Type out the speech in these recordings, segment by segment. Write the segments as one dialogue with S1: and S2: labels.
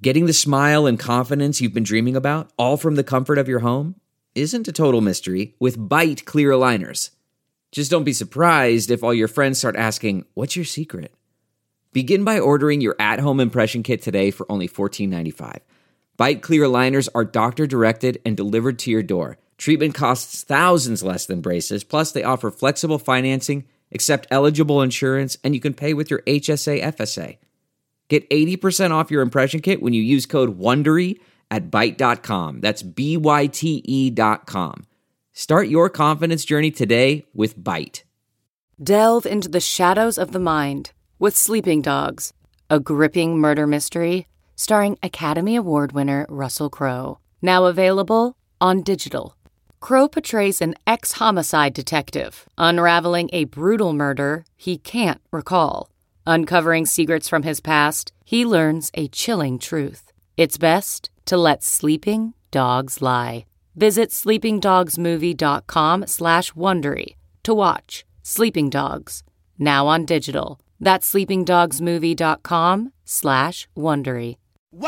S1: Getting the smile and confidence you've been dreaming about, all from the comfort of your home, isn't a total mystery with Byte clear aligners. Just don't be surprised if all your friends start asking, "What's your secret?" Begin by ordering your at-home impression kit today for only $14.95. Byte clear aligners are doctor-directed and delivered to your door. Treatment costs thousands less than braces, plus they offer flexible financing, accept eligible insurance, and you can pay with your HSA FSA. Get 80% off your impression kit when you use code WONDERY at Byte.com. That's BYTE.com. Start your confidence journey today with Byte.
S2: Delve into the shadows of the mind with Sleeping Dogs, a gripping murder mystery starring Academy Award winner Russell Crowe. Now available on digital. Crowe portrays an ex-homicide detective unraveling a brutal murder he can't recall. Uncovering secrets from his past, he learns a chilling truth. It's best to let sleeping dogs lie. Visit sleepingdogsmovie.com/Wondery to watch Sleeping Dogs, now on digital. That's sleepingdogsmovie.com/Wondery.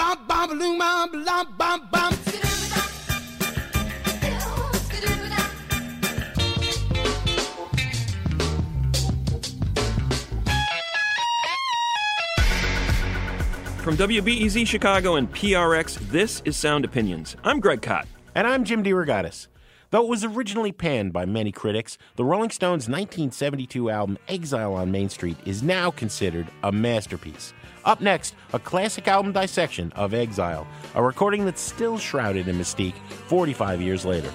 S3: From WBEZ Chicago and PRX, this is Sound Opinions. I'm Greg Kot.
S4: And I'm Jim DeRogatis. Though it was originally panned by many critics, the Rolling Stones' 1972 album Exile on Main Street is now considered a masterpiece. Up next, a classic album dissection of Exile, a recording that's still shrouded in mystique 45 years later.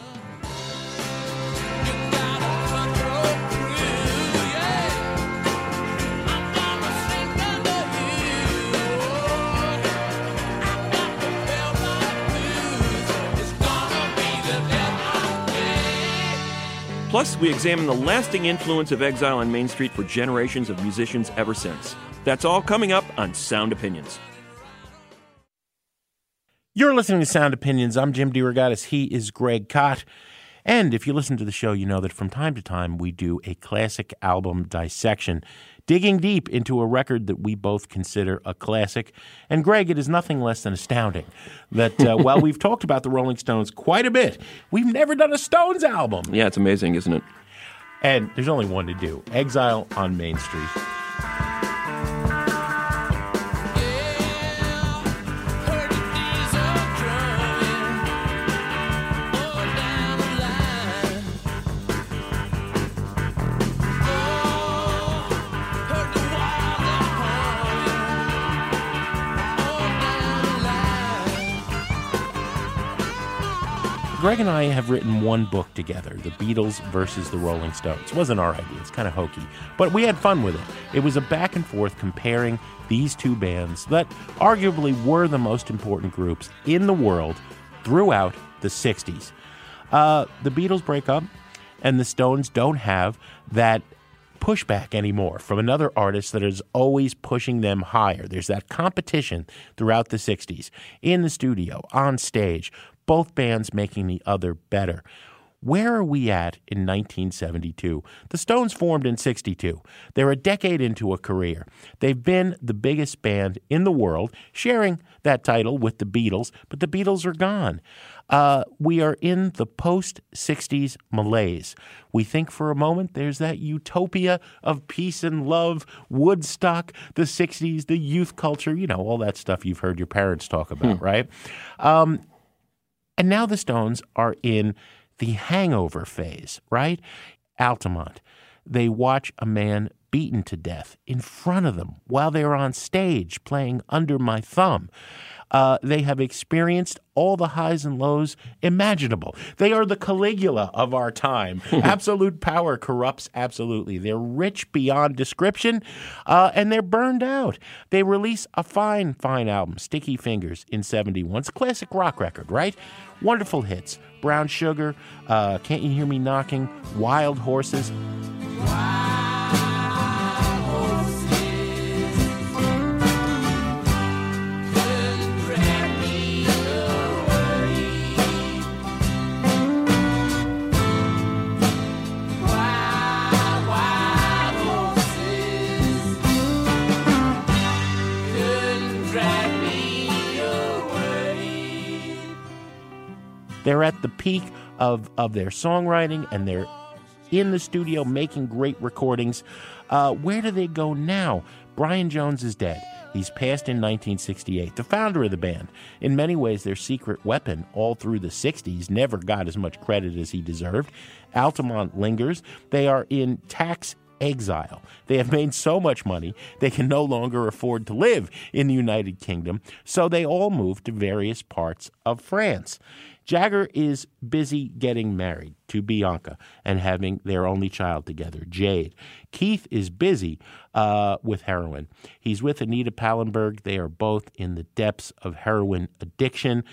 S3: Plus, we examine the lasting influence of Exile on Main Street for generations of musicians ever since. That's all coming up on Sound Opinions.
S4: You're listening to Sound Opinions. I'm Jim DeRogatis. He is Greg Kot. And if you listen to the show, you know that from time to time we do a classic album dissection, digging deep into a record that we both consider a classic. And Greg, it is nothing less than astounding that while we've talked about the Rolling Stones quite a bit, we've never done a Stones album.
S3: Yeah, it's amazing, isn't it?
S4: And there's only one to do, Exile on Main Street. Greg and I have written one book together, The Beatles versus the Rolling Stones. It wasn't our idea. It's kind of hokey. But we had fun with it. It was a back and forth comparing these two bands that arguably were the most important groups in the world throughout the 60s. The Beatles break up, and the Stones don't have that pushback anymore from another artist that is always pushing them higher. There's that competition throughout the 60s, in the studio, on stage, both bands making the other better. Where are we at in 1972? The Stones formed in 62. They're a decade into a career. They've been the biggest band in the world, sharing that title with the Beatles, but the Beatles are gone. We are in the post-60s malaise. We think for a moment there's that utopia of peace and love, Woodstock, the 60s, the youth culture, you know, all that stuff you've heard your parents talk about, right? And now the Stones are in the hangover phase, right? Altamont. They watch a man beaten to death in front of them while they're on stage playing Under My Thumb. They have experienced all the highs and lows imaginable. They are the Caligula of our time. Absolute power corrupts absolutely. They're rich beyond description, and they're burned out. They release a fine, fine album, Sticky Fingers, in 71. It's a classic rock record, right? Wonderful hits. Brown Sugar, Can't You Hear Me Knocking, Wild Horses. They're at the peak of their songwriting, and they're in the studio making great recordings. Where do they go now? Brian Jones is dead. He's passed in 1968, the founder of the band. In many ways, their secret weapon all through the 60s never got as much credit as he deserved. Altamont lingers. They are in tax exile. They have made so much money, they can no longer afford to live in the United Kingdom, so they all move to various parts of France. Jagger is busy getting married to Bianca and having their only child together, Jade. Keith is busy with heroin. He's with Anita Pallenberg. They are both in the depths of heroin addiction.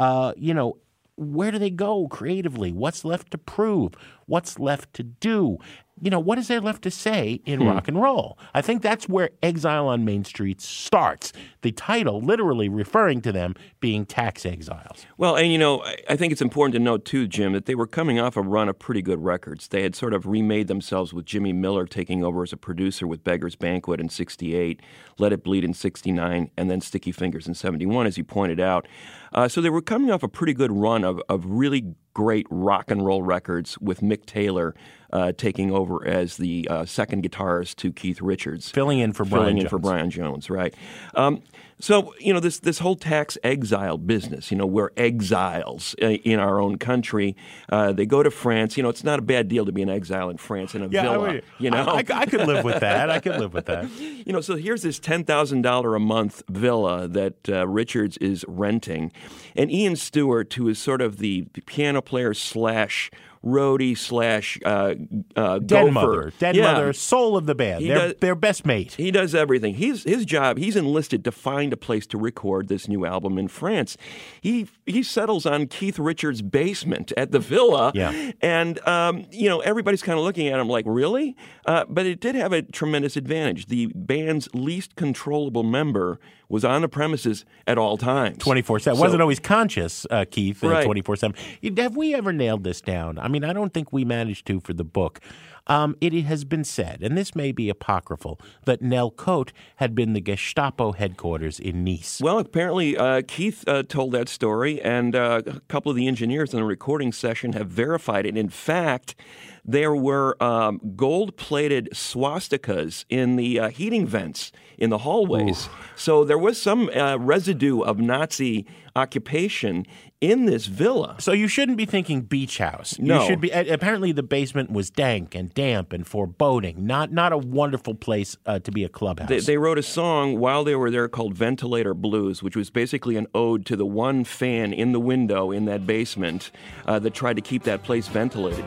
S4: Where do they go creatively? What's left to prove? What's left to do? What is there left to say in rock and roll? I think that's where Exile on Main Street starts. The title literally referring to them being tax exiles.
S3: Well, and I think it's important to note too, Jim, that they were coming off a run of pretty good records. They had sort of remade themselves with Jimmy Miller taking over as a producer with Beggar's Banquet in 68, Let It Bleed in 69, and then Sticky Fingers in 71, as you pointed out. So they were coming off a pretty good run of really great rock and roll records with Mick Taylor taking over as the second guitarist to Keith Richards.
S4: Filling in for Brian
S3: Jones, right. So, this whole tax exile business, we're exiles in our own country. They go to France. It's not a bad deal to be an exile in France in a villa.
S4: I could live with that.
S3: So here's this $10,000 a month villa that Richards is renting. And Ian Stewart, who is sort of the piano player / roadie /
S4: dead mother, soul of the band, their best mate.
S3: He does everything. His job, he's enlisted to find a place to record this new album in France. He settles on Keith Richards' basement at the villa, and everybody's kind of looking at him like, really? But it did have a tremendous advantage. The band's least controllable member was on the premises at all times.
S4: 24/7. Wasn't always conscious, Keith, 24/7. Have we ever nailed this down? I mean, I don't think we managed to for the book. It has been said, and this may be apocryphal, that Nel Cote had been the Gestapo headquarters in Nice.
S3: Well, apparently Keith told that story, and a couple of the engineers in the recording session have verified it. In fact, there were gold-plated swastikas in the heating vents in the hallways. Ooh. So there was some residue of Nazi occupation in this villa.
S4: So you shouldn't be thinking beach house.
S3: No.
S4: You should be. Apparently the basement was dank and damp and foreboding. Not a wonderful place to be a clubhouse.
S3: They wrote a song while they were there called Ventilator Blues, which was basically an ode to the one fan in the window in that basement that tried to keep that place ventilated.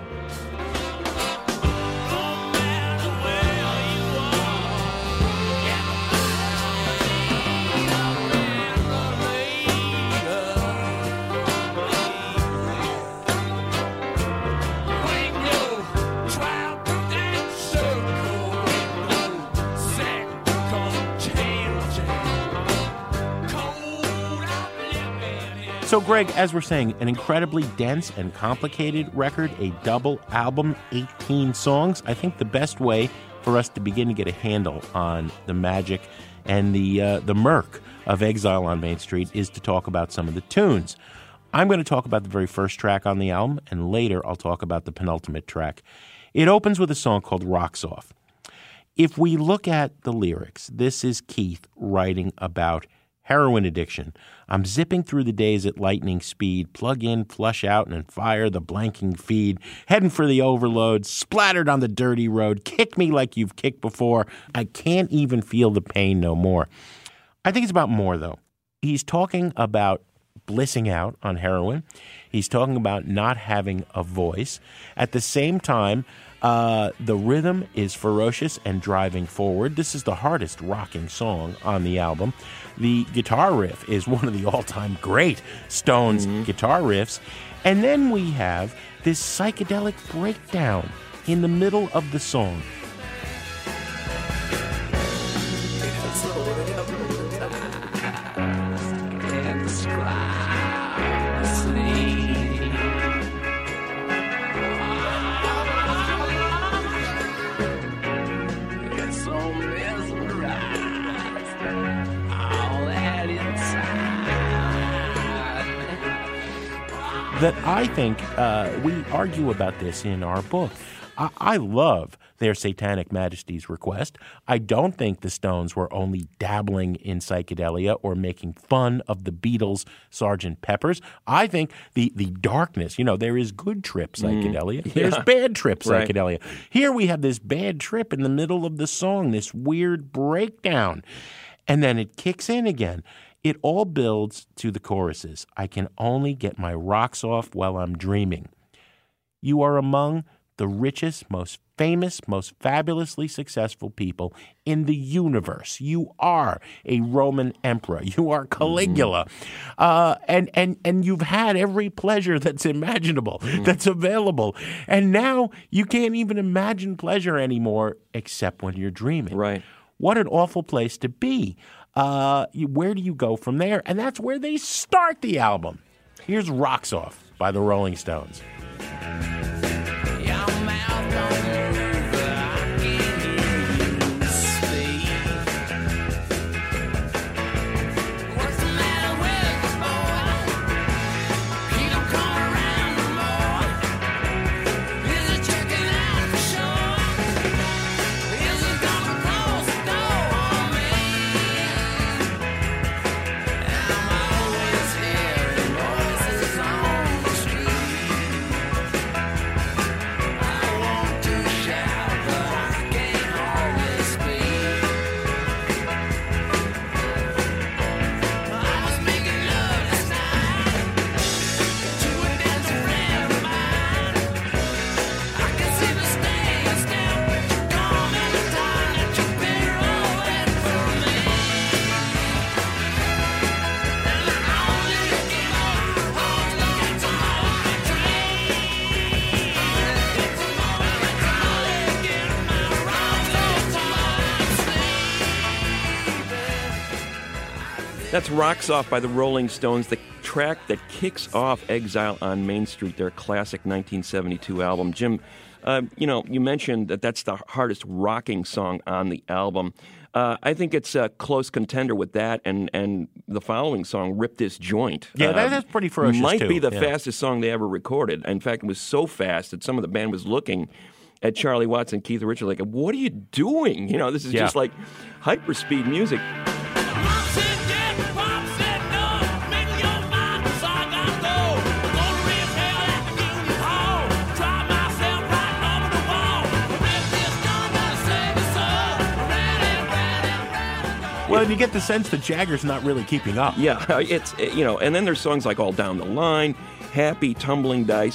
S4: So, Greg, as we're saying, an incredibly dense and complicated record, a double album, 18 songs. I think the best way for us to begin to get a handle on the magic and the murk of Exile on Main Street is to talk about some of the tunes. I'm going to talk about the very first track on the album, and later I'll talk about the penultimate track. It opens with a song called Rocks Off. If we look at the lyrics, this is Keith writing about heroin addiction. I'm zipping through the days at lightning speed, plug in, flush out, and fire the blanking feed, heading for the overload, splattered on the dirty road, kick me like you've kicked before. I can't even feel the pain no more. I think it's about more, though. He's talking about blissing out on heroin. He's talking about not having a voice. At the same time, the rhythm is ferocious and driving forward. This is the hardest rocking song on the album. The guitar riff is one of the all-time great Stones guitar riffs. And then we have this psychedelic breakdown in the middle of the song. that I think we argue about this in our book. I love their Satanic Majesty's Request. I don't think the Stones were only dabbling in psychedelia or making fun of the Beatles' Sgt. Pepper's. I think the darkness, there is good trip psychedelia. There's bad trip psychedelia. Right. Here we have this bad trip in the middle of the song, this weird breakdown. And then it kicks in again. It all builds to the choruses. I can only get my rocks off while I'm dreaming. You are among the richest, most famous, most fabulously successful people in the universe. You are a Roman emperor. You are Caligula. And you've had every pleasure that's imaginable, that's available. And now you can't even imagine pleasure anymore except when you're dreaming.
S3: Right.
S4: What an awful place to be. Where do you go from there? And that's where they start the album. Here's Rocks Off by the Rolling Stones.
S3: That's Rocks Off by the Rolling Stones, the track that kicks off Exile on Main Street, their classic 1972 album. Jim, you mentioned that that's the hardest rocking song on the album. I think it's a close contender with that and the following song, Rip This Joint.
S4: Yeah, that's pretty ferocious,
S3: might
S4: too.
S3: Be the fastest song they ever recorded. In fact, it was so fast that some of the band was looking at Charlie Watts and Keith Richards like, what are you doing? This is just like hyperspeed music.
S4: Well, you get the sense that Jagger's not really keeping up.
S3: Yeah, it's, and then there's songs like All Down the Line, Happy, Tumbling Dice.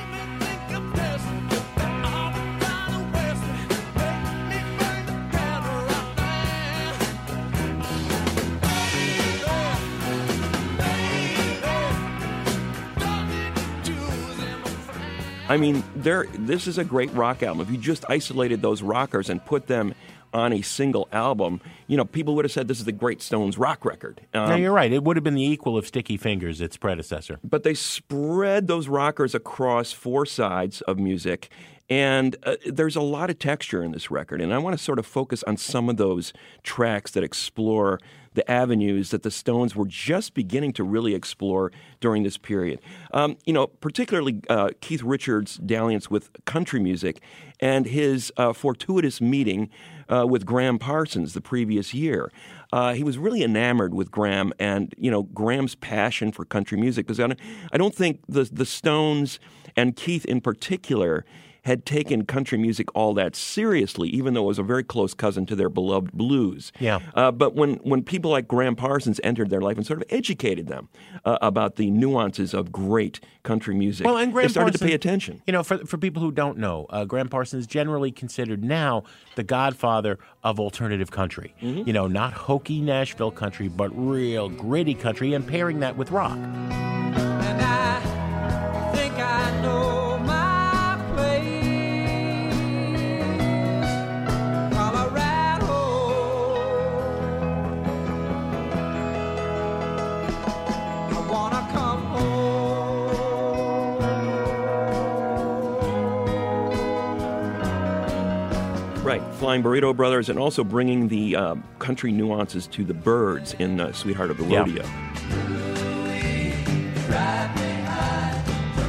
S3: I mean, this is a great rock album. If you just isolated those rockers and put them on a single album, people would have said this is the great Stones rock record.
S4: No, you're right. It would have been the equal of Sticky Fingers, its predecessor.
S3: But they spread those rockers across 4 sides of music, and there's a lot of texture in this record. And I want to sort of focus on some of those tracks that explore the avenues that the Stones were just beginning to really explore during this period. Particularly Keith Richards' dalliance with country music and his fortuitous meeting with Graham Parsons the previous year. He was really enamored with Graham and, Graham's passion for country music. Because I don't think the Stones and Keith in particular had taken country music all that seriously, even though it was a very close cousin to their beloved blues.
S4: Yeah.
S3: But when people like Graham Parsons entered their life and sort of educated them about the nuances of great country music, they started to pay attention.
S4: For people who don't know, Graham Parsons is generally considered now the godfather of alternative country. Mm-hmm. Not hokey Nashville country, but real gritty country, and pairing that with rock.
S5: And I think I know
S3: Right, Flying Burrito Brothers, and also bringing the country nuances to the Byrds in Sweetheart of the Rodeo.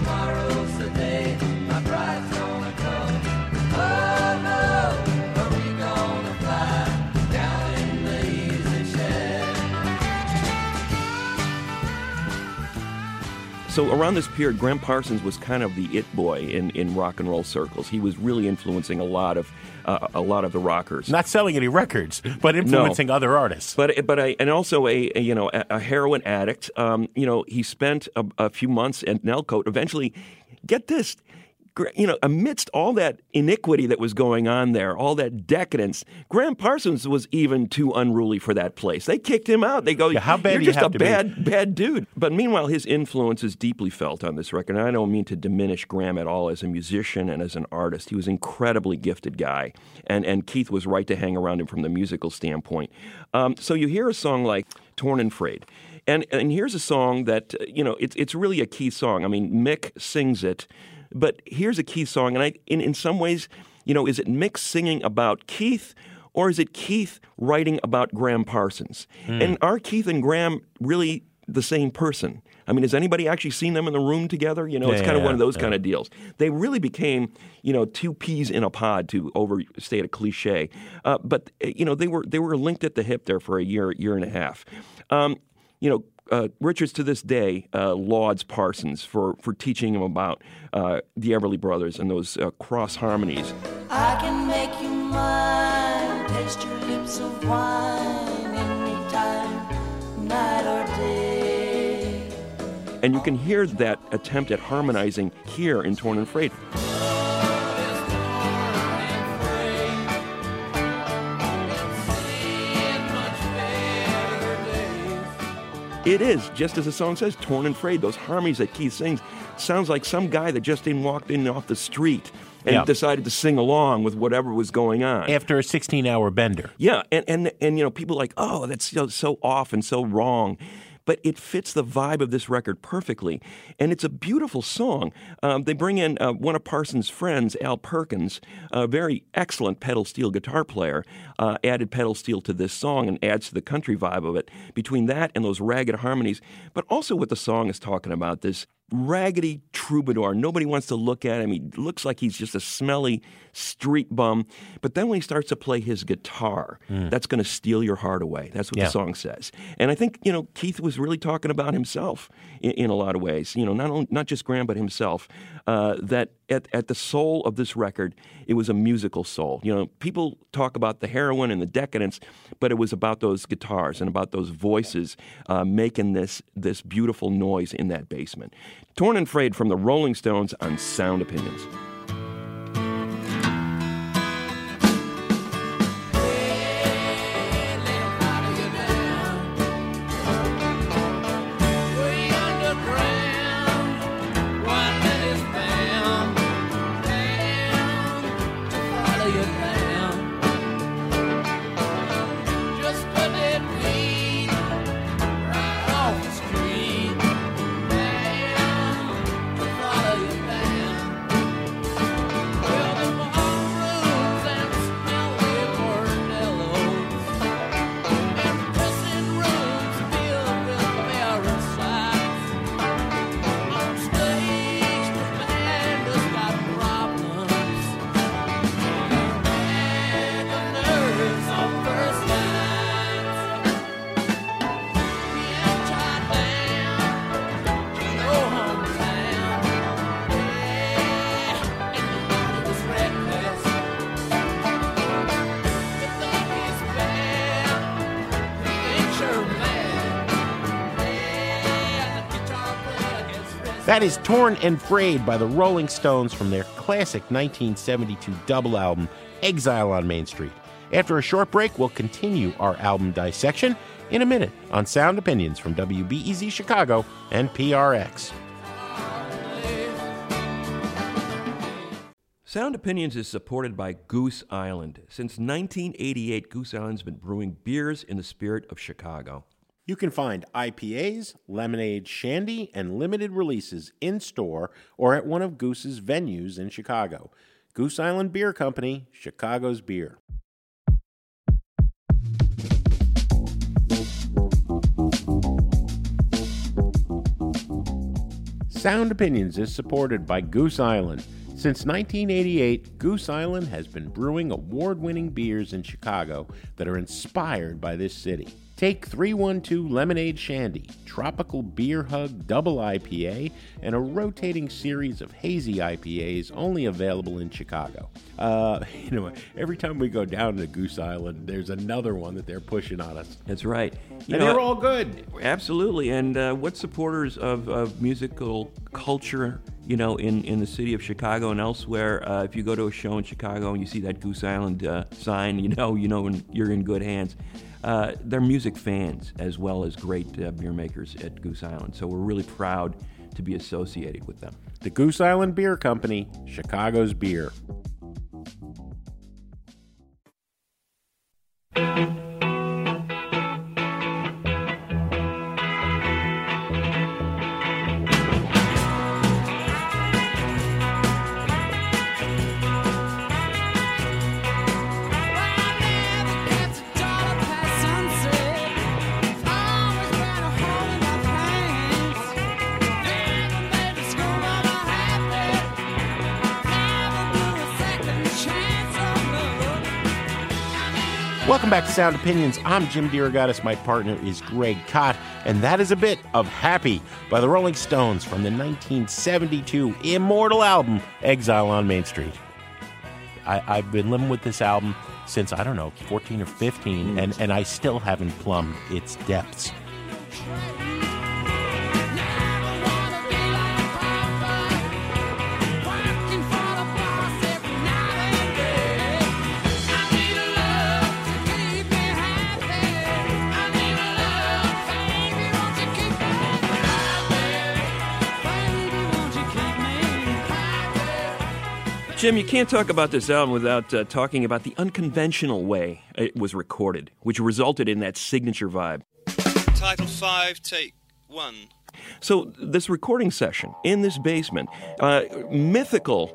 S3: So around this period, Graham Parsons was kind of the it boy in rock and roll circles. He was really influencing a lot of the rockers.
S4: Not selling any records, but influencing other artists.
S3: And also a heroin addict. He spent a few months at Nellcote. Eventually, get this. Amidst all that iniquity that was going on there, all that decadence, Graham Parsons was even too unruly for that place. They kicked him out. They go,
S4: how bad
S3: "You're
S4: do you
S3: just
S4: have
S3: a
S4: to be?"
S3: bad dude." But meanwhile, his influence is deeply felt on this record. And I don't mean to diminish Graham at all as a musician and as an artist. He was an incredibly gifted guy, and Keith was right to hang around him from the musical standpoint. So you hear a song like "Torn and Frayed." And here's a song that, it's really a Keith song. I mean, Mick sings it. But here's a Keith song, and in some ways, is it Mick singing about Keith, or is it Keith writing about Graham Parsons? And are Keith and Graham really the same person? I mean, has anybody actually seen them in the room together? It's kind of one of those kind of deals. They really became, two peas in a pod, to overstate a cliche. But they were linked at the hip there for a year and a half. Richards to this day lauds Parsons for teaching him about the Everly Brothers and those cross harmonies.
S5: I can make you mine, taste your lips of wine anytime, night or day.
S3: And you can hear that attempt at harmonizing here in Torn and Frayed. It is, just as the song says, torn and frayed. Those harmonies that Keith sings sounds like some guy that just walked in off the street and decided to sing along with whatever was going on.
S4: After a 16-hour bender.
S3: Yeah, and people are like, oh, that's so off and so wrong. But it fits the vibe of this record perfectly, and it's a beautiful song. They bring in one of Parsons' friends, Al Perkins, a very excellent pedal steel guitar player, added pedal steel to this song and adds to the country vibe of it. Between that and those ragged harmonies, but also what the song is talking about, this raggedy troubadour. Nobody wants to look at him. He looks like he's just a smelly street bum. But then when he starts to play his guitar, that's going to steal your heart away. That's what the song says. And I think, Keith was really talking about himself in a lot of ways. Not just Graham, but himself. That at the soul of this record, it was a musical soul. People talk about the heroin and the decadence, but it was about those guitars and about those voices making this beautiful noise in that basement. Torn and Frayed from the Rolling Stones on Sound Opinions.
S4: That is Torn and Frayed by the Rolling Stones from their classic 1972 double album, Exile on Main Street. After a short break, we'll continue our album dissection in a minute on Sound Opinions from WBEZ Chicago and PRX.
S3: Sound Opinions is supported by Goose Island. Since 1988, Goose Island's been brewing beers in the spirit of Chicago.
S4: You can find IPAs, lemonade, shandy, and limited releases in-store or at one of Goose's venues in Chicago. Goose Island Beer Company, Chicago's beer. Sound Opinions is supported by Goose Island. Since 1988, Goose Island has been brewing award-winning beers in Chicago that are inspired by this city. Take 312 Lemonade Shandy, Tropical Beer Hug Double IPA, and a rotating series of hazy IPAs only available in Chicago. Every time we go down to Goose Island, there's another one that they're pushing on us.
S3: That's right.
S4: They're all good.
S3: Absolutely. And what supporters of musical culture, in the city of Chicago and elsewhere, if you go to a show in Chicago and you see that Goose Island sign, when you're in good hands. They're music fans as well as great beer makers at Goose Island. So we're really proud to be associated with them.
S4: The Goose Island Beer Company, Chicago's beer. Welcome back to Sound Opinions. I'm Jim DeRogatis. My partner is Greg Kot, and that is a bit of Happy by the Rolling Stones from the 1972 immortal album, Exile on Main Street. I've been living with this album since, 14 or 15, and I still haven't plumbed its depths.
S3: Jim, you can't talk about this album without talking about the unconventional way it was recorded, which resulted in that signature vibe.
S6: Title 5, take 1.
S3: So this recording session in this basement, mythical,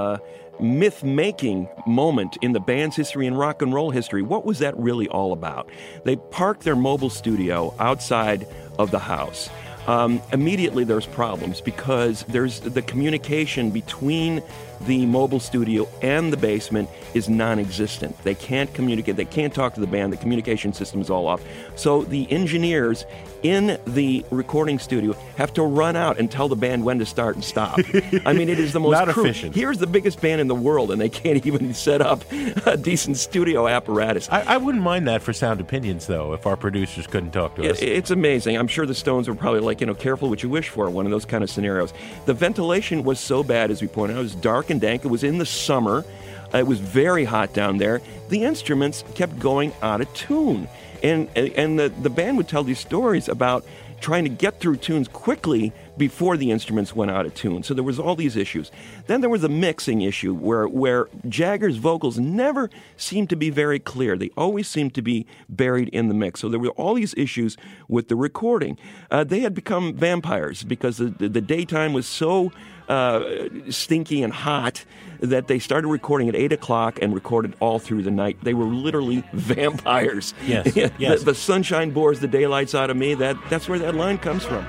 S3: myth-making moment in the band's history and rock and roll history. What was that really all about? They parked their mobile studio outside of the house. Immediately there's problems because there's the communication between the mobile studio and the basement is non-existent. They can't communicate. They can't talk to the band. The communication system is all off. So the engineers in the recording studio have to run out and tell the band when to start and stop. I mean, it is the most
S4: not efficient.
S3: Here's the biggest band in the world, and they can't even set up a decent studio apparatus.
S4: I wouldn't mind that for Sound Opinions, though, if our producers couldn't talk to us.
S3: It's amazing. I'm sure the Stones were probably like, careful what you wish for, one of those kind of scenarios. The ventilation was so bad, as we pointed out. It was dark and dank. It was in the summer. It was very hot down there. The instruments kept going out of tune. And the band would tell these stories about trying to get through tunes quickly before the instruments went out of tune. So there was all these issues. Then there was a mixing issue where Jagger's vocals never seemed to be very clear. They always seemed to be buried in the mix. So there were all these issues with the recording. They had become vampires because the daytime was so stinky and hot that they started recording at 8 o'clock and recorded all through the night. They were literally vampires.
S4: Yes, yes.
S3: The sunshine bores the daylights out of me. That's where that line comes from.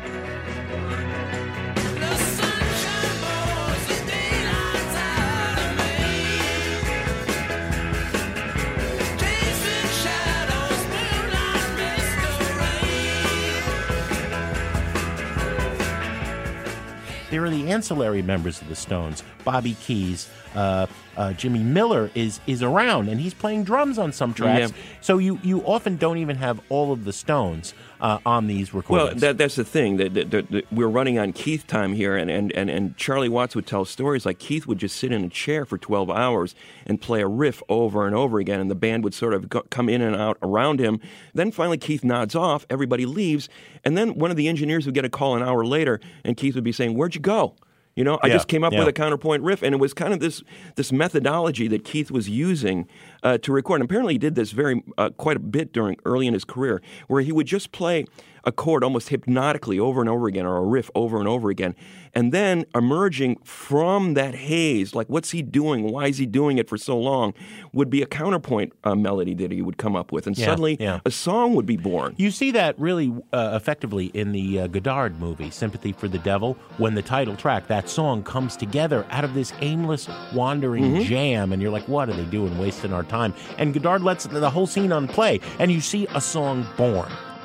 S4: There are the ancillary members of the Stones. Bobby Keys, Jimmy Miller is around, and he's playing drums on some tracks.
S3: Yeah.
S4: So you often don't even have all of the Stones on these recordings.
S3: Well, that's the thing. That we're running on Keith time here, and Charlie Watts would tell stories like Keith would just sit in a chair for 12 hours and play a riff over and over again, and the band would sort of come in and out around him. Then finally Keith nods off, everybody leaves, and then one of the engineers would get a call an hour later, and Keith would be saying, "Where'd you go? I just came up with a counterpoint riff," and it was kind of this methodology that Keith was using to record. And apparently he did this quite a bit early in his career, where he would just play a chord almost hypnotically over and over again, or a riff over and over again, and then emerging from that haze, like what's he doing, why is he doing it for so long, would be a counterpoint melody that he would come up with, and suddenly a song would be born.
S4: You see that really effectively in the Godard movie, Sympathy for the Devil, when the title track, that song, comes together out of this aimless, wandering jam, and you're like, what are they doing, wasting our time? And Godard lets the whole scene unplay, and you see a song born.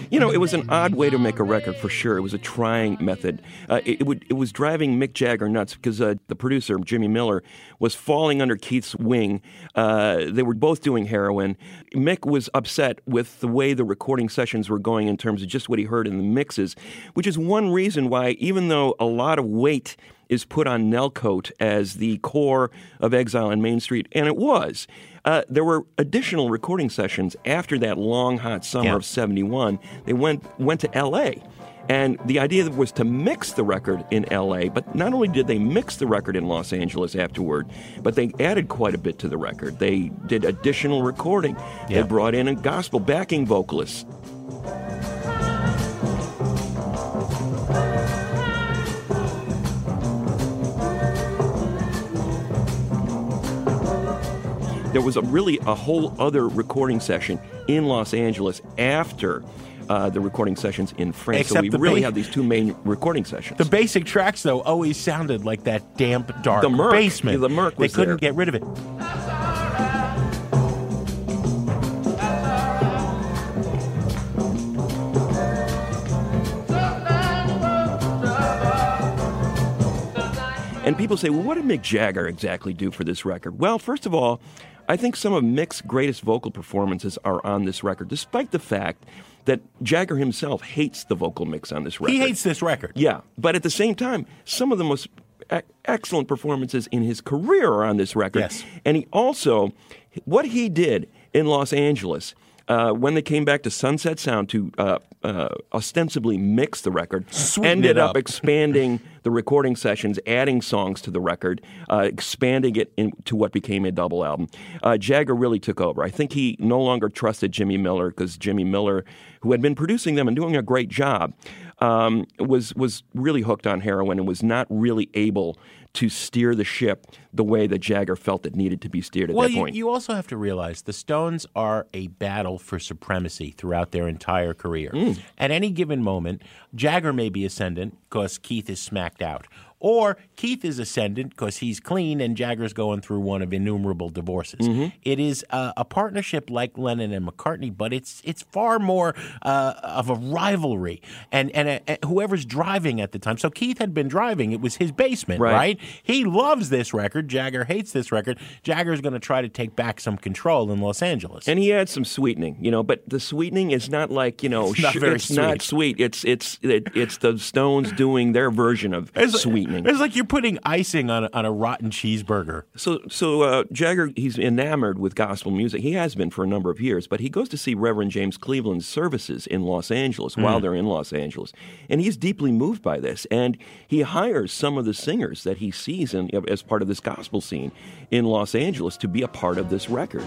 S3: It was an odd way to make a record for sure. It was a trying method. It was driving Mick Jagger nuts because the producer, Jimmy Miller, was falling under Keith's wing. They were both doing heroin. Mick was upset with the way the recording sessions were going in terms of just what he heard in the mixes, which is one reason why, even though a lot of weight is put on Nellcoat as the core of Exile on Main Street, and it was. There were additional recording sessions after that long, hot summer of 71. They went to L.A., and the idea was to mix the record in L.A., but not only did they mix the record in Los Angeles afterward, but they added quite a bit to the record. They did additional recording. They brought in a gospel backing vocalist. There was a whole other recording session in Los Angeles after the recording sessions in France.
S4: Except
S3: so we really had these two main recording sessions.
S4: The basic tracks, though, always sounded like that damp, dark basement.
S3: Yeah, the Merc was
S4: They couldn't
S3: there.
S4: get rid of it.
S3: And people say, well, what did Mick Jagger exactly do for this record? Well, first of all, I think some of Mick's greatest vocal performances are on this record, despite the fact that Jagger himself hates the vocal mix on this record.
S4: He hates this record.
S3: Yeah, but at the same time, some of the most excellent performances in his career are on this record.
S4: Yes.
S3: And he also, what he did in Los Angeles, when they came back to Sunset Sound to ostensibly mix the record, ended up expanding the recording sessions, adding songs to the record, expanding it into what became a double album. Jagger really took over. I think he no longer trusted Jimmy Miller because Jimmy Miller, who had been producing them and doing a great job, was really hooked on heroin and was not really able to steer the ship the way that Jagger felt it needed to be steered at that point.
S4: You also have to realize the Stones are a battle for supremacy throughout their entire career. At any given moment, Jagger may be ascendant because Keith is smacked out. Or Keith is ascendant because he's clean and Jagger's going through one of innumerable divorces. It is a partnership like Lennon and McCartney, but it's far more of a rivalry. And whoever's driving at the time. So Keith had been driving. It was his basement, right? He loves this record. Jagger hates this record. Jagger's going to try to take back some control in Los Angeles.
S3: And he adds some sweetening, but the sweetening is not like,
S4: it's not very
S3: it's not sweet. It's the Stones doing their version of sweetening.
S4: It's like you're putting icing on a rotten cheeseburger.
S3: So Jagger, he's enamored with gospel music. He has been for a number of years, but he goes to see Reverend James Cleveland's services in Los Angeles while they're in Los Angeles. And he's deeply moved by this. And he hires some of the singers that he sees as part of this gospel scene in Los Angeles to be a part of this record.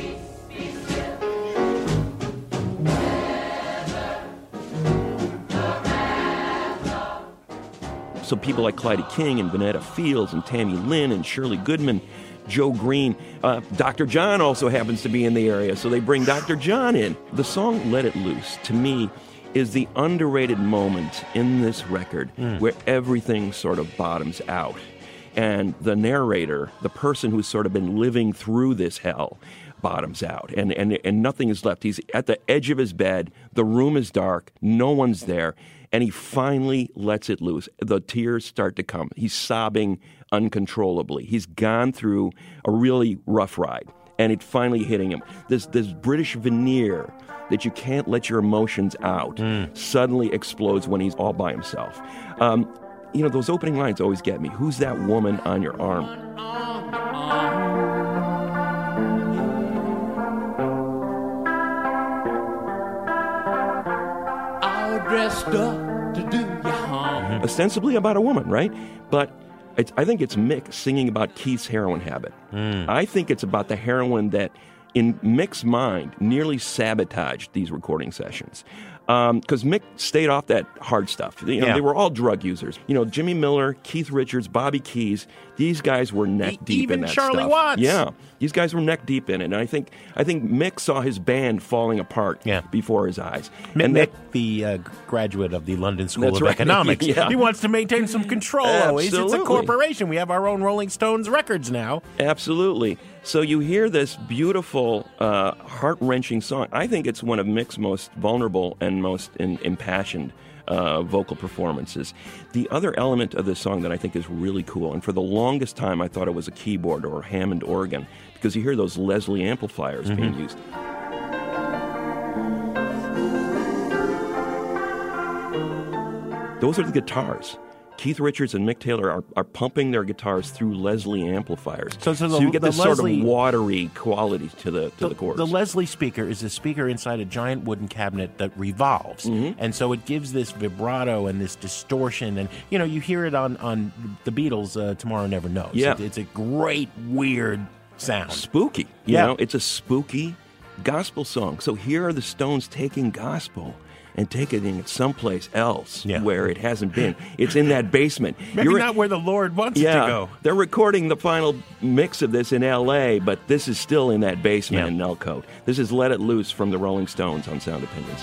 S3: So people like Clyde King and Vanetta Fields and Tammy Lynn and Shirley Goodman, Joe Green. Dr. John also happens to be in the area, so they bring Dr. John in. The song Let It Loose, to me, is the underrated moment in this record where everything sort of bottoms out. And the narrator, the person who's sort of been living through this hell, bottoms out, and nothing is left. He's at the edge of his bed. The room is dark. No one's there. And he finally lets it loose. The tears start to come. He's sobbing uncontrollably. He's gone through a really rough ride, and it finally hitting him. This British veneer that you can't let your emotions out suddenly explodes when he's all by himself. Those opening lines always get me. Who's that woman on your arm?
S7: Dressed up to do you harm.
S3: Ostensibly about a woman, right? But I think it's Mick singing about Keith's heroin habit. I think it's about the heroin that, in Mick's mind, nearly sabotaged these recording sessions. Because Mick stayed off that hard stuff. They were all drug users. Jimmy Miller, Keith Richards, Bobby Keys, these guys were neck deep in that stuff.
S4: Even Charlie Watts.
S3: Yeah, these guys were neck deep in it. And I think Mick saw his band falling apart before his eyes.
S4: Mick, the graduate of the London School of Economics, he wants to maintain some control. Always. It's a corporation. We have our own Rolling Stones records now.
S3: Absolutely. So you hear this beautiful, heart-wrenching song. I think it's one of Mick's most vulnerable and and most impassioned vocal performances. The other element of this song that I think is really cool, and for the longest time I thought it was a keyboard or a Hammond organ, because you hear those Leslie amplifiers being used. Those are the guitars. Keith Richards and Mick Taylor are pumping their guitars through Leslie amplifiers. So you get this sort of watery quality to the chords.
S4: The Leslie speaker is a speaker inside a giant wooden cabinet that revolves. And so it gives this vibrato and this distortion. And, you hear it on the Beatles' Tomorrow Never Knows.
S3: Yeah.
S4: It's a great, weird sound.
S3: Spooky. You know, it's a spooky gospel song. So here are the Stones taking gospel and taking it someplace else where it hasn't been. It's in that basement.
S4: Maybe not where the Lord wants it to go.
S3: They're recording the final mix of this in L.A., but this is still in that basement in Elko. This is Let It Loose from the Rolling Stones on Sound Opinions.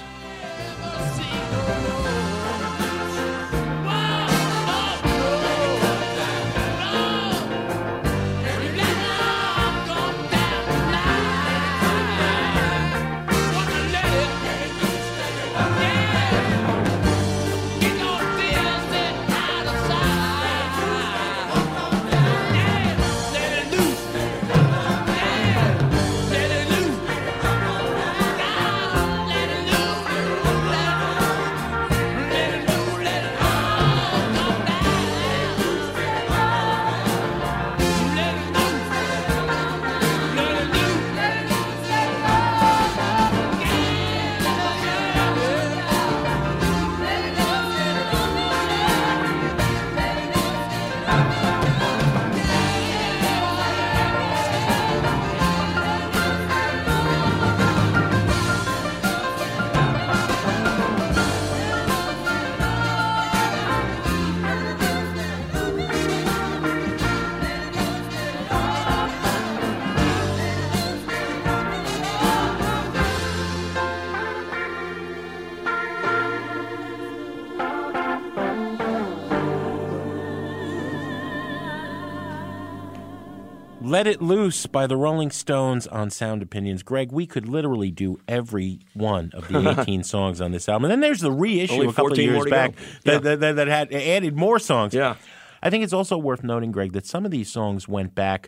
S4: Let It Loose by the Rolling Stones on Sound Opinions. Greg, we could literally do every one of the 18 songs on this album. And then there's the reissue
S3: Only
S4: a couple of years back that had added more songs.
S3: Yeah.
S4: I think it's also worth noting, Greg, that some of these songs went back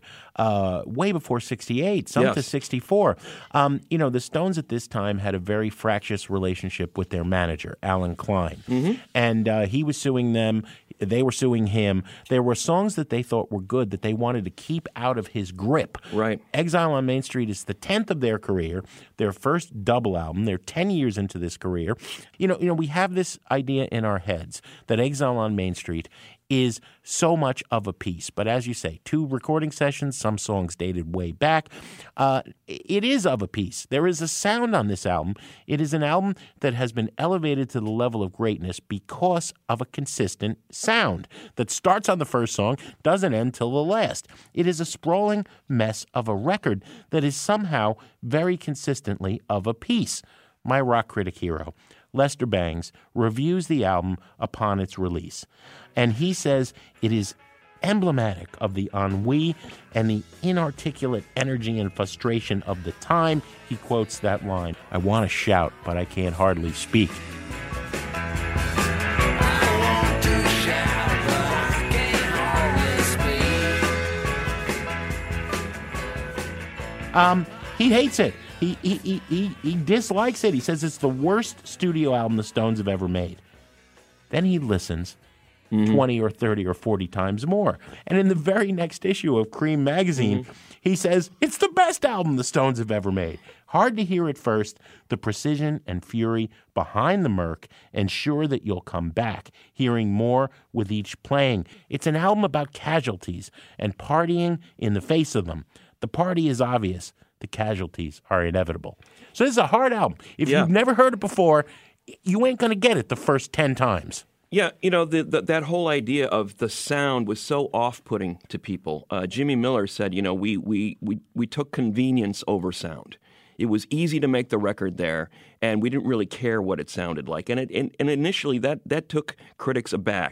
S4: way before 68, some to 64. The Stones at this time had a very fractious relationship with their manager, Alan Klein. And he was suing them. They were suing him. There were songs that they thought were good that they wanted to keep out of his grip.
S3: Right.
S4: Exile on Main Street is the 10th of their career, their first double album. They're 10 years into this career. We have this idea in our heads that Exile on Main Street is so much of a piece. But as you say, 2 recording sessions, some songs dated way back. It is of a piece. There is a sound on this album. It is an album that has been elevated to the level of greatness because of a consistent sound that starts on the first song, doesn't end till the last. It is a sprawling mess of a record that is somehow very consistently of a piece. My rock critic hero, Lester Bangs, reviews the album upon its release. And he says it is emblematic of the ennui and the inarticulate energy and frustration of the time. He quotes that line, "I want to shout, but I can't hardly speak." He hates it. He dislikes it. He says it's the worst studio album the Stones have ever made. Then he listens 20 or 30 or 40 times more. And in the very next issue of Cream magazine, he says, it's the best album the Stones have ever made. Hard to hear at first, the precision and fury behind the murk ensure that you'll come back, hearing more with each playing. It's an album about casualties and partying in the face of them. The party is obvious. The casualties are inevitable. So this is a hard album. If you've never heard it before, you ain't going to get it the first 10 times.
S3: Yeah, that whole idea of the sound was so off-putting to people. Jimmy Miller said, we took convenience over sound. It was easy to make the record there, and we didn't really care what it sounded like. And initially, that took critics aback.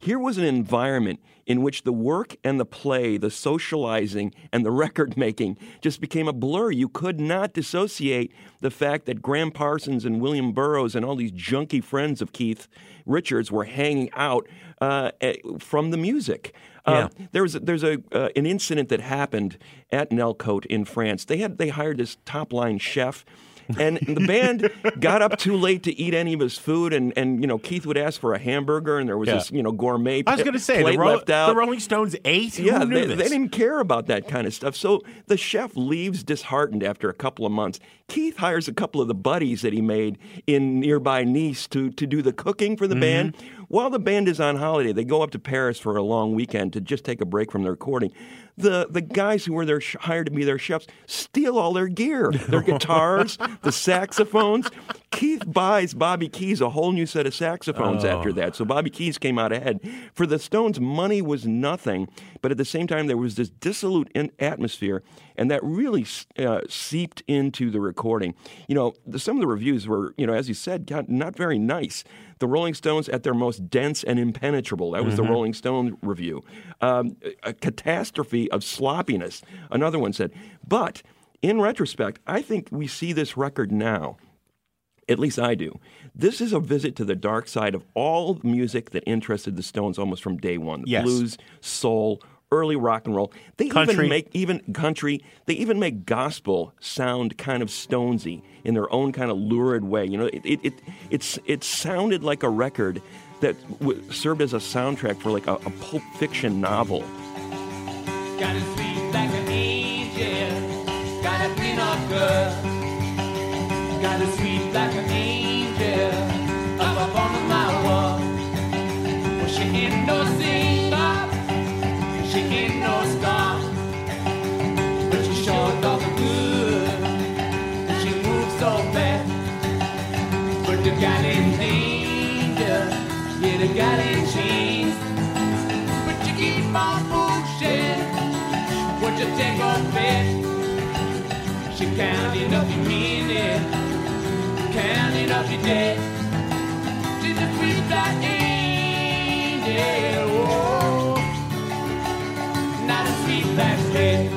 S3: Here was an environment in which the work and the play, the socializing and the record making just became a blur. You could not dissociate the fact that Graham Parsons and William Burroughs and all these junky friends of Keith Richards were hanging out from the music. There's an incident that happened at Nelcote in France. They hired this top-line chef, and the band got up too late to eat any of his food, and Keith would ask for a hamburger, and there was this gourmet
S4: I was going to say,
S3: plate left out.
S4: The Rolling Stones ate?
S3: Yeah,
S4: Who knew this?
S3: They didn't care about that kind of stuff. So the chef leaves disheartened after a couple of months. Keith hires a couple of the buddies that he made in nearby Nice to do the cooking for the band. While the band is on holiday, they go up to Paris for a long weekend to just take a break from the recording. The guys who were there hired to be their chefs steal all their gear, their guitars, the saxophones. Keith buys Bobby Keys a whole new set of saxophones after that. So Bobby Keys came out ahead. For the Stones, money was nothing, but at the same time, there was this dissolute atmosphere, and that really seeped into the recording. Some of the reviews were, as you said, not very nice. The Rolling Stones at their most dense and impenetrable. That was the Rolling Stone review. A catastrophe of sloppiness, another one said. But in retrospect, I think we see this record now. At least I do. This is a visit to the dark side of all music that interested the Stones almost from day one. The blues, soul, early rock and roll. They even make country. They even make gospel sound kind of Stonesy in their own kind of lurid way. It sounded like a record that served as a soundtrack for like a Pulp Fiction novel.
S7: Got a sweet like an angel, got a green up girl, got a sweet like an angel, up on my wall. Well, she ain't no singer, she ain't no star, but she sure does good, and she moves so fast. But the gal in danger, yeah, the gal in chains, but you keep on pushing. What you take on bet? She counting up your minute, counting up your debt. She's a sweet black angel, oh, not a sweet black thread.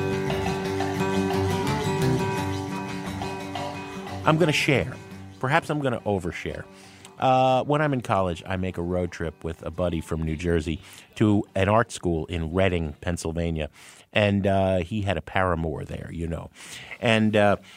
S4: I'm going to share. Perhaps I'm going to overshare. When I'm in college, I make a road trip with a buddy from New Jersey to an art school in Reading, Pennsylvania. And he had a paramour there, And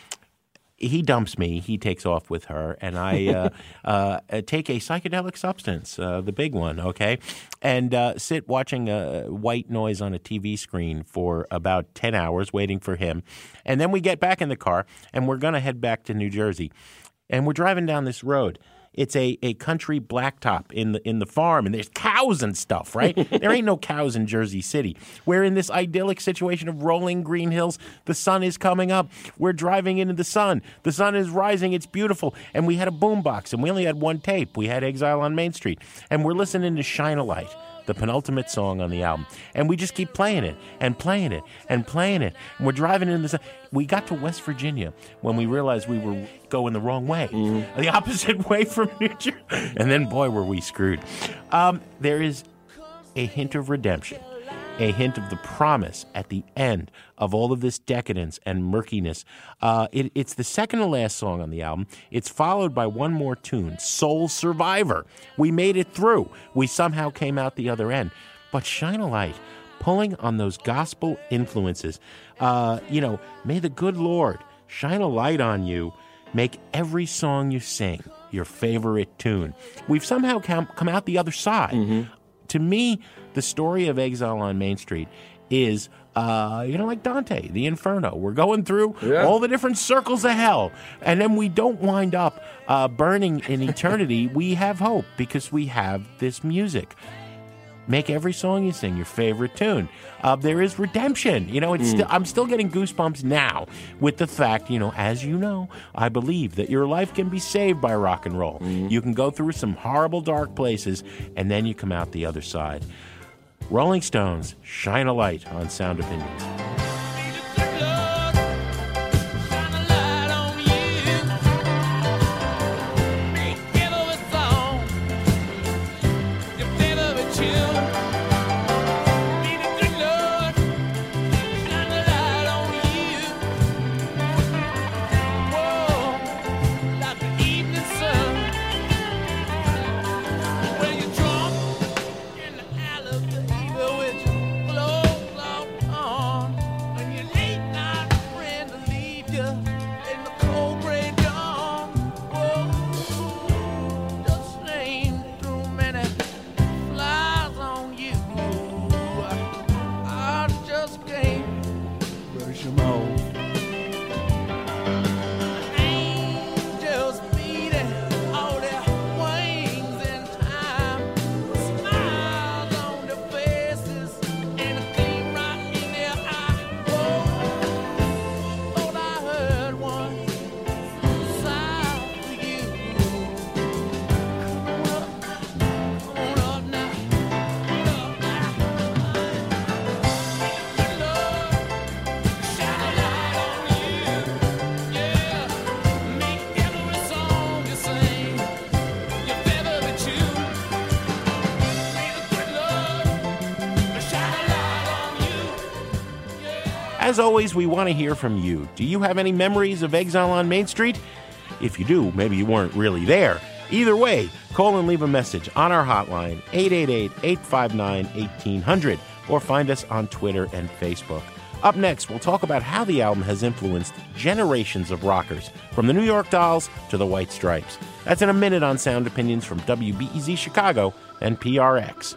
S4: he dumps me. He takes off with her. And I take a psychedelic substance, the big one, okay, and sit watching white noise on a TV screen for about 10 hours waiting for him. And then we get back in the car, and we're going to head back to New Jersey. And we're driving down this road. It's a country blacktop in the farm, and there's cows and stuff, right? There ain't no cows in Jersey City. We're in this idyllic situation of rolling green hills. The sun is coming up. We're driving into the sun. The sun is rising. It's beautiful. And we had a boombox, and we only had one tape. We had Exile on Main Street. And we're listening to Shine a Light, the penultimate song on the album. And we just keep playing it and playing it and playing it. And we're driving in the sun. We got to West Virginia when we realized we were going the wrong way, the opposite way from New Jersey. And then, boy, were we screwed. There is a hint of redemption, a hint of the promise at the end of all of this decadence and murkiness. It's the second to last song on the album. It's followed by one more tune, Soul Survivor. We made it through. We somehow came out the other end. But Shine a Light, pulling on those gospel influences, may the good Lord shine a light on you, make every song you sing your favorite tune. We've somehow come out the other side. To me, the story of Exile on Main Street is, like Dante, the Inferno. We're going through all the different circles of hell, and then we don't wind up burning in eternity. We have hope because we have this music. Make every song you sing your favorite tune. There is redemption. I'm still getting goosebumps now with the fact, as you know, I believe that your life can be saved by rock and roll. You can go through some horrible, dark places, and then you come out the other side. Rolling Stones, Shine a Light on Sound Opinions.
S7: Children
S4: As always, we want to hear from you. Do you have any memories of Exile on Main Street? If you do, maybe you weren't really there. Either way, call and leave a message on our hotline, 888-859-1800, or find us on Twitter and Facebook. Up next, we'll talk about how the album has influenced generations of rockers, from the New York Dolls to the White Stripes. That's in a minute on Sound Opinions from WBEZ Chicago and PRX.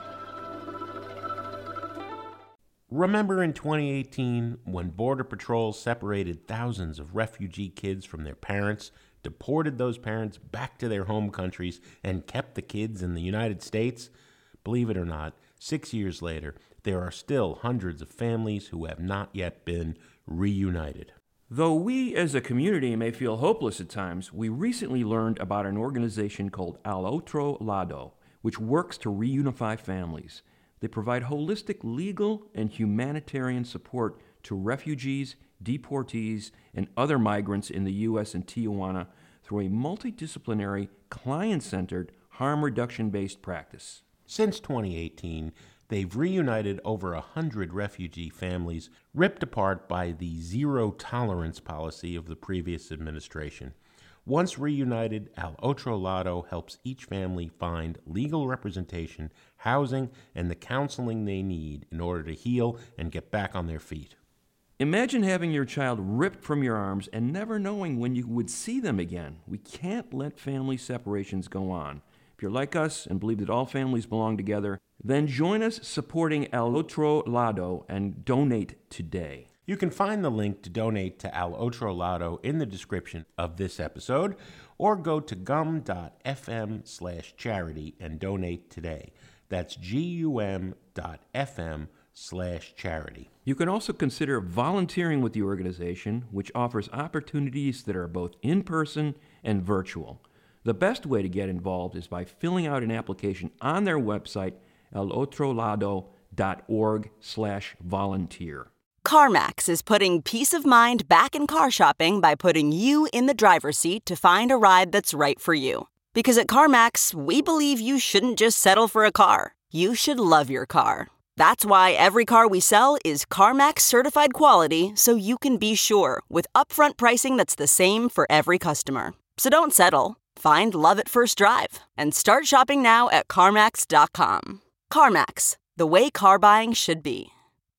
S4: Remember in 2018 when Border Patrol separated thousands of refugee kids from their parents, deported those parents back to their home countries, and kept the kids in the United States? Believe it or not, 6 years later, there are still hundreds of families who have not yet been reunited.
S3: Though we as a community may feel hopeless at times, we recently learned about an organization called Al Otro Lado, which works to reunify families. They provide holistic legal and humanitarian support to refugees, deportees, and other migrants in the U.S. and Tijuana through a multidisciplinary, client-centered, harm reduction-based practice.
S4: Since 2018, they've reunited over 100 refugee families ripped apart by the zero-tolerance policy of the previous administration. Once reunited, Al Otro Lado helps each family find legal representation, housing, and the counseling they need in order to heal and get back on their feet.
S3: Imagine having your child ripped from your arms and never knowing when you would see them again. We can't let family separations go on. If you're like us and believe that all families belong together, then join us supporting Al Otro Lado and donate today.
S4: You can find the link to donate to Al Otro Lado in the description of this episode, or go to gum.fm/charity and donate today. That's gum.fm/charity.
S3: You can also consider volunteering with the organization, which offers opportunities that are both in-person and virtual. The best way to get involved is by filling out an application on their website, alotrolado.org/volunteer.
S8: CarMax is putting peace of mind back in car shopping by putting you in the driver's seat to find a ride that's right for you. Because at CarMax, we believe you shouldn't just settle for a car. You should love your car. That's why every car we sell is CarMax certified quality, so you can be sure, with upfront pricing that's the same for every customer. So don't settle. Find love at first drive and start shopping now at CarMax.com. CarMax, the way car buying should be.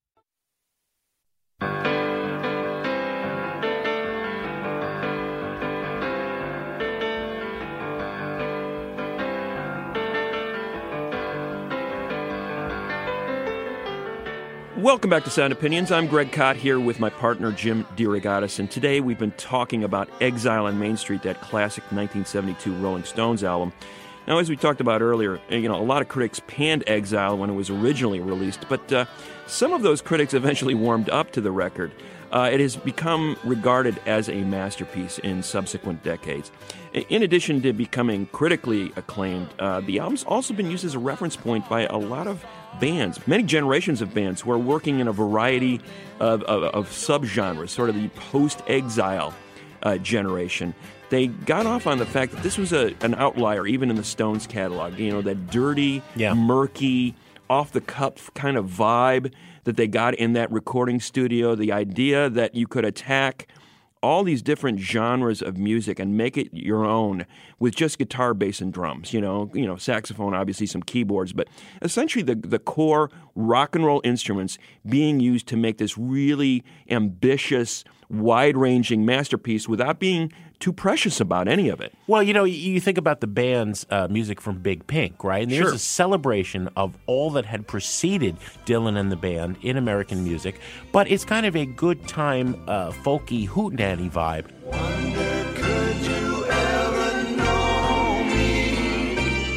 S3: Welcome back to Sound Opinions. I'm Greg Kot here with my partner Jim DeRogatis, and today we've been talking about Exile on Main Street, that classic 1972 Rolling Stones album. Now, as we talked about earlier, a lot of critics panned Exile when it was originally released, but some of those critics eventually warmed up to the record. It has become regarded as a masterpiece in subsequent decades. In addition to becoming critically acclaimed, the album's also been used as a reference point by a lot of bands, many generations of bands who are working in a variety of subgenres, sort of the post-Exile generation. They got off on the fact that this was an outlier, even in the Stones catalog. That dirty, murky, off-the-cuff kind of vibe that they got in that recording studio, the idea that you could attack all these different genres of music and make it your own with just guitar, bass, and drums. Saxophone, obviously some keyboards, but essentially the core rock and roll instruments being used to make this really ambitious, wide-ranging masterpiece without being too precious about any of it.
S4: Well, you think about the band's music from Big Pink, right? And there's a celebration of all that had preceded Dylan and the band in American music, but it's kind of a good time, folky hootenanny vibe.
S5: Wonder, could you ever know me?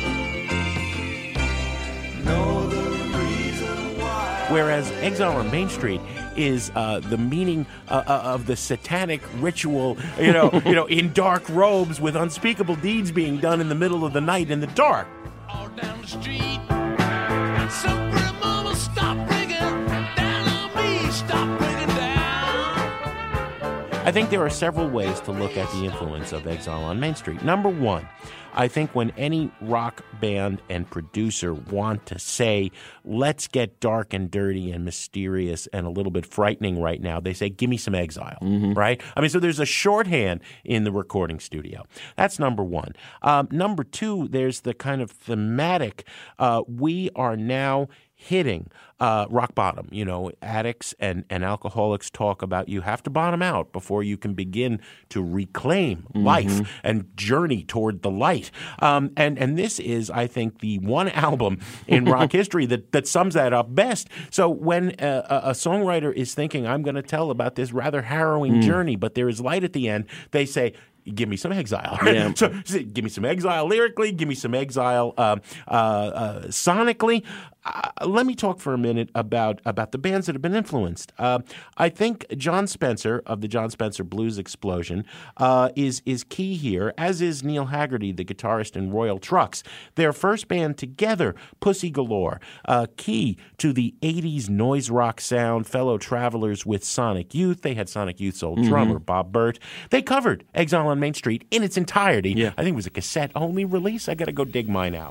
S5: Know the reason why.
S4: Whereas Exile on Main Street is the meaning of the satanic ritual, in dark robes with unspeakable deeds being done in the middle of the night in the dark.
S7: All down the street, some pretty mama stop breaking down on me, stop breaking down.
S4: I think there are several ways to look at the influence of Exile on Main Street. Number one, I think when any rock band and producer want to say, let's get dark and dirty and mysterious and a little bit frightening right now, they say, give me some Exile, right? I mean, so there's a shorthand in the recording studio. That's number one. Number two, there's the kind of thematic, we are now hitting rock bottom. You know, addicts and alcoholics talk about you have to bottom out before you can begin to reclaim life and journey toward the light. And this is, I think, the one album in rock history that sums that up best. So when a songwriter is thinking, I'm going to tell about this rather harrowing journey, but there is light at the end, they say, give me some Exile. Yeah. So give me some Exile lyrically, give me some Exile sonically. Let me talk for a minute about the bands that have been influenced. I think John Spencer of the John Spencer Blues Explosion is key here, as is Neil Haggerty, the guitarist in Royal Trucks. Their first band together, Pussy Galore, key to the 80s noise rock sound, fellow travelers with Sonic Youth. They had Sonic Youth's old drummer, Bob Burt. They covered Exile on Main Street in its entirety. Yeah. I think it was a cassette-only release. I got to go dig mine out.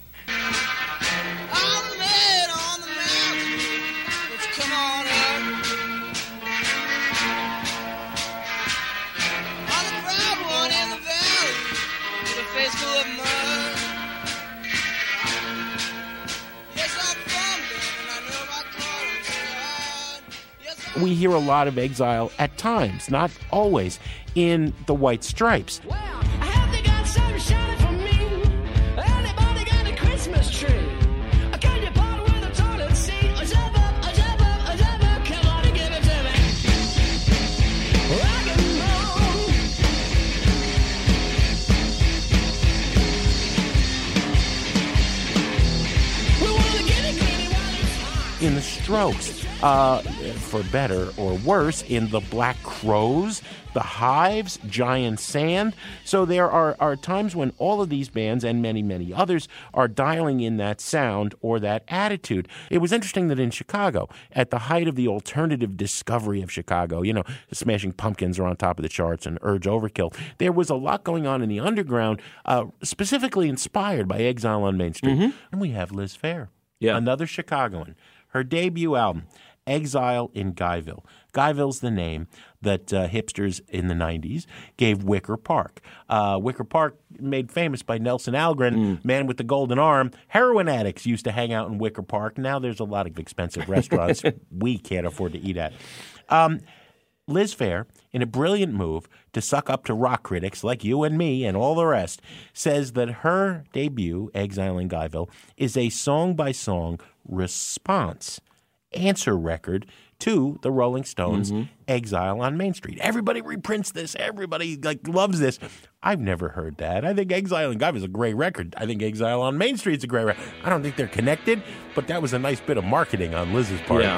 S4: We hear a lot of Exile at times, not always, in the White Stripes.
S9: Well, I hope they got something shining for me. Anybody got a Christmas tree? Can you part with a toilet seat? A jump up, come on and give it to me. Rock and roll. We wanna get it gritty while it's hot.
S4: In the Strokes, for better or worse, in the Black Crowes, the Hives, Giant Sand. So there are times when all of these bands and many, many others are dialing in that sound or that attitude. It was interesting that in Chicago, at the height of the alternative discovery of Chicago, you know, the Smashing Pumpkins are on top of the charts and Urge Overkill, there was a lot going on in the underground, specifically inspired by Exile on Main Street. And we have Liz Phair, another Chicagoan. Her debut album, Exile in Guyville. Guyville's the name that hipsters in the 90s gave Wicker Park. Wicker Park, made famous by Nelson Algren, man with the golden arm. Heroin addicts used to hang out in Wicker Park. Now there's a lot of expensive restaurants we can't afford to eat at. Liz Phair, in a brilliant move to suck up to rock critics like you and me and all the rest, says that her debut, Exile in Guyville, is a song-by-song response answer record to the Rolling Stones' Exile on Main Street. Everybody reprints this. Everybody loves this. I've never heard that. I think Exile in Guyville is a great record. I think Exile on Main Street is a great record. I don't think they're connected, but that was a nice bit of marketing on Liz's part.
S9: It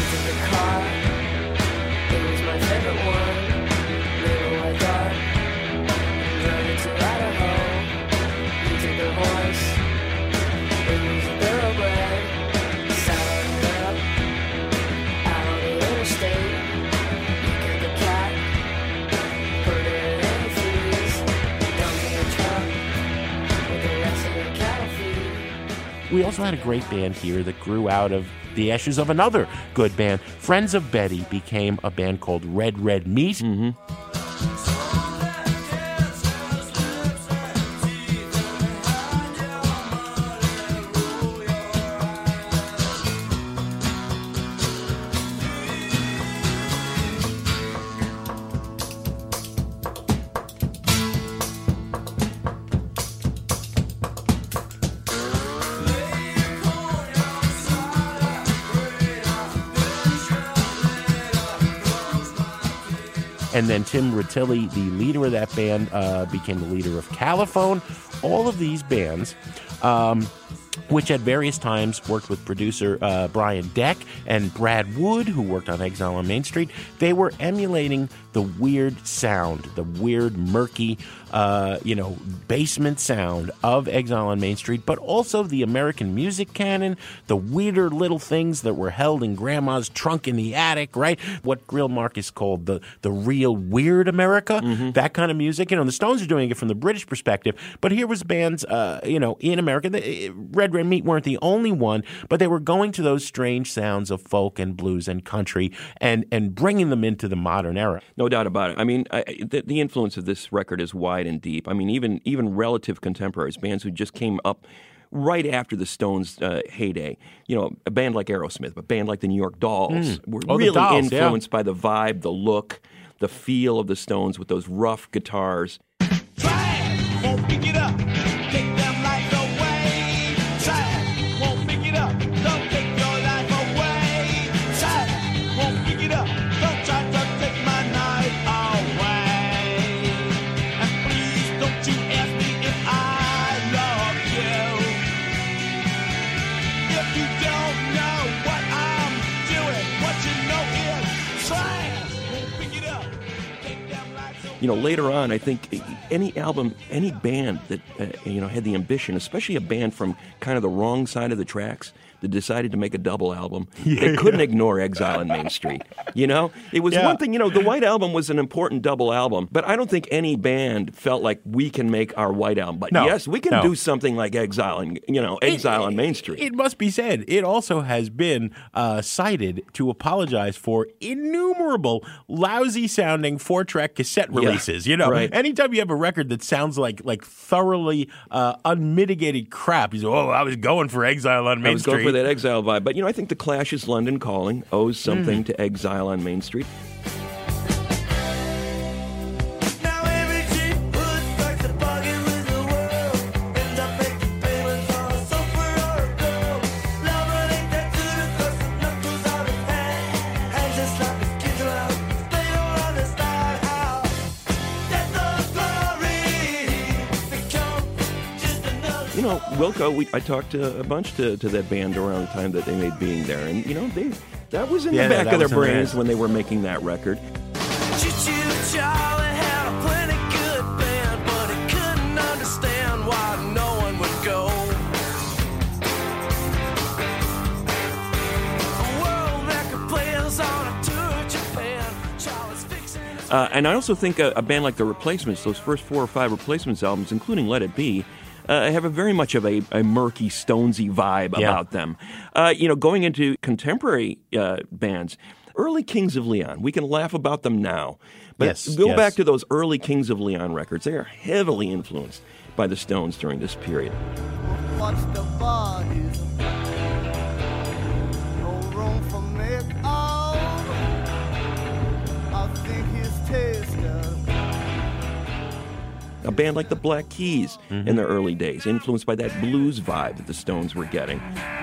S9: was my favorite one. Little white dog. Drove it to Idaho. You took the horse. It was a thoroughbred. Saddled it up. Out on the interstate. You got the cat. Put it in the fleas. Dumped in the truck. With the rest of the cattle feed.
S4: We also had a great band here that grew out of the ashes of another good band. Friends of Betty became a band called Red Red Meat. And then Tim Rutilli, the leader of that band, became the leader of Caliphone. All of these bands which at various times worked with producer Brian Deck and Brad Wood, who worked on Exile on Main Street. They were emulating the weird sound, the weird, murky, basement sound of Exile on Main Street, but also the American music canon, the weirder little things that were held in Grandma's trunk in the attic, right? What Greil Marcus called the real weird America, that kind of music. The Stones are doing it from the British perspective, but here was bands, in America. Red Meat weren't the only one, but they were going to those strange sounds of folk and blues and country and bringing them into the modern era.
S3: No doubt about it. I mean, the influence of this record is wide and deep. I mean, even relative contemporaries, bands who just came up right after the Stones' heyday. A band like Aerosmith, a band like the New York Dolls were really influenced by the vibe, the look, the feel of the Stones with those rough guitars.
S7: Try it, won't pick it up. Take them lights away. Try it, won't pick it up. Don't take your life away. Try it, won't pick it up. Don't try to take my night away. And please don't you ask me if I love you. If you don't know what I'm doing, what you know is try it, won't pick it up. Take them lights away.
S3: Later on, I think any album, any band that had the ambition, especially a band from kind of the wrong side of the tracks that decided to make a double album, they couldn't ignore Exile on Main Street. It was one thing. The White Album was an important double album, but I don't think any band felt like we can make our White Album. But yes, we can do something like Exile on Main Street.
S4: It must be said, it also has been cited to apologize for innumerable lousy-sounding 4-track cassette releases.
S3: Right.
S4: Anytime you have a record that sounds like thoroughly unmitigated crap, you say, I was going for Exile on Main Street.
S3: Going for that Exile vibe. But, I think the Clash's London Calling owes something to Exile on Main Street.
S7: Now every cheap hood strikes a bargain with the world. Ends up making payments on a sofa or a girl. Lover ain't that good because the knuckles out his hand. Hands just slap his kids around. They don't understand how death or glory become just another.
S3: Wilco, I talked a bunch to that band around the time that they made Being There, and that was in the back of their brains when they were making that record.
S7: Choo-choo Charlie had a plenty good band, but he couldn't understand why no one would go. World record players on a tour of Japan. Charlie's fixing his
S3: And I also think a band like The Replacements, those first 4 or 5 Replacements albums, including Let It Be, have a very much of a murky, Stonesy vibe about them. Going into contemporary bands, early Kings of Leon, we can laugh about them now. But go back to those early Kings of Leon records. They are heavily influenced by the Stones during this period.
S9: Watch the bodies. No room for make-up. I think his taste does.
S3: A band like the Black Keys in their early days, influenced by that blues vibe that the Stones were getting.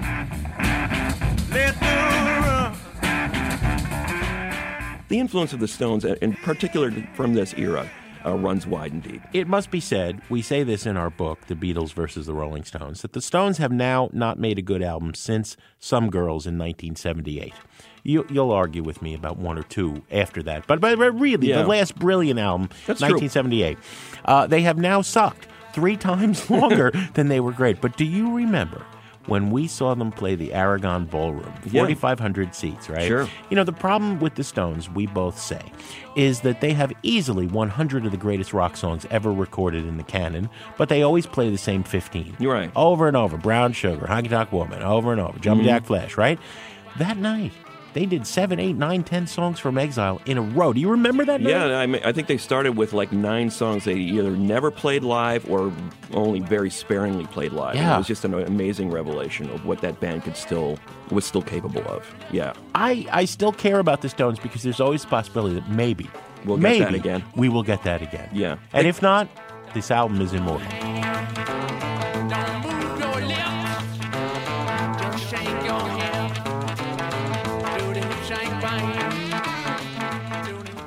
S3: The influence of the Stones, in particular from this era, runs wide and deep.
S4: It must be said, we say this in our book, The Beatles versus the Rolling Stones, that the Stones have now not made a good album since Some Girls in 1978. You'll argue with me about one or two after that. But really, the last brilliant album,
S3: That's
S4: 1978, they have now sucked 3 times longer than they were great. But do you remember when we saw them play the Aragon Ballroom, 4,500 seats, right?
S3: Sure.
S4: The problem with the Stones, we both say, is that they have easily 100 of the greatest rock songs ever recorded in the canon, but they always play the same 15.
S3: You're right.
S4: Over and over. Brown Sugar, Honky Tonk Woman, over and over. Jumpin' Jack Flash, right? That night, they did 7, 8, 9, 10 songs from Exile in a row. Do you remember that night?
S3: Yeah, I think they started with like 9 songs they either never played live or only very sparingly played live.
S4: Yeah.
S3: It was just an amazing revelation of what that band was still capable of. Yeah.
S4: I still care about the Stones because there's always the possibility that maybe
S3: We'll get that again.
S4: We will get that again.
S3: Yeah.
S4: And if not, this album is immortal.
S7: Don't move your lips. Just shake your head. Do the hip shake bang. Do the hip shake bang.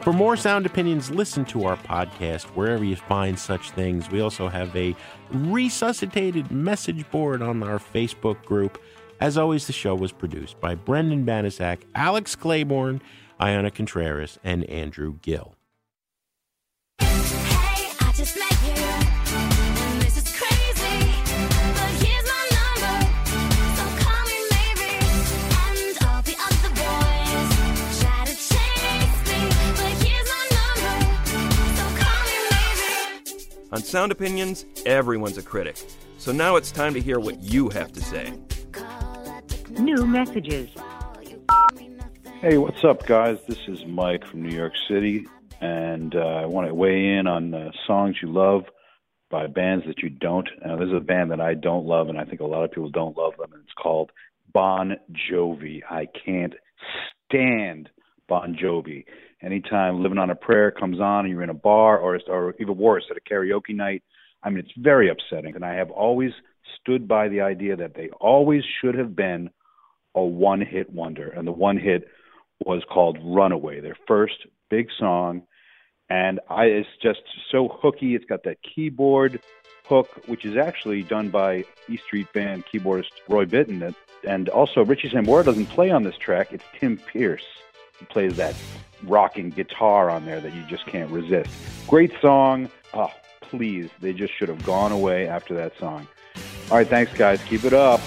S4: For more Sound Opinions, listen to our podcast wherever you find such things. We also have a resuscitated message board on our Facebook group. As always, the show was produced by Brendan Banaszak, Alex Claiborne, Iona Contreras, and Andrew Gill.
S5: Hey, I just met you, and this is crazy, but here's my number, so call me maybe, and all the other boys try to chase me, but here's my number, so call me maybe.
S3: On Sound Opinions, everyone's a critic. So now it's time to hear what you have to say.
S10: New messages.
S11: Hey, what's up, guys? This is Mike from New York City, and I want to weigh in on songs you love by bands that you don't. This is a band that I don't love, and I think a lot of people don't love them, and it's called Bon Jovi. I can't stand Bon Jovi. Anytime Living on a Prayer comes on and you're in a bar, or even worse, at a karaoke night, I mean, it's very upsetting, and I have always stood by the idea that they always should have been a one-hit wonder, and the one hit was called Runaway, their first big song, and it's just so hooky. It's got that keyboard hook, which is actually done by E Street Band keyboardist Roy Bittan, and also Richie Sambora doesn't play on this track. It's Tim Pierce who plays that rocking guitar on there that you just can't resist. Great song. Oh, please, they just should have gone away after that song. All right, thanks, guys. Keep it up.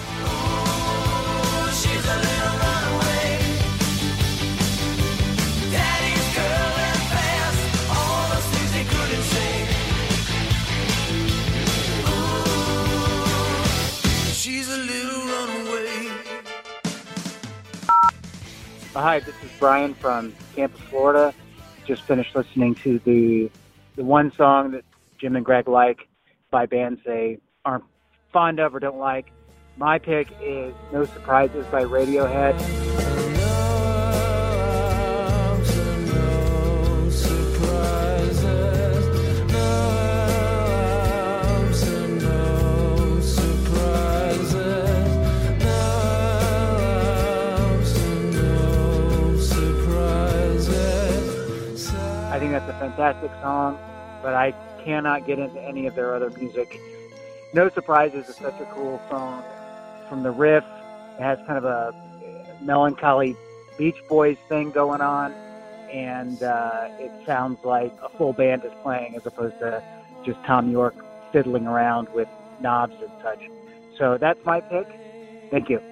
S12: Hi, this is Brian from Tampa, Florida. Just finished listening to the one song that Jim and Greg like by bands they aren't fond of or don't like. My pick is No Surprises by Radiohead. I think that's a fantastic song, but I cannot get into any of their other music. No Surprises is such a cool song. From the riff, it has kind of a melancholy Beach Boys thing going on, and it sounds like a full band is playing as opposed to just Tom York fiddling around with knobs and such. So that's my pick. Thank you.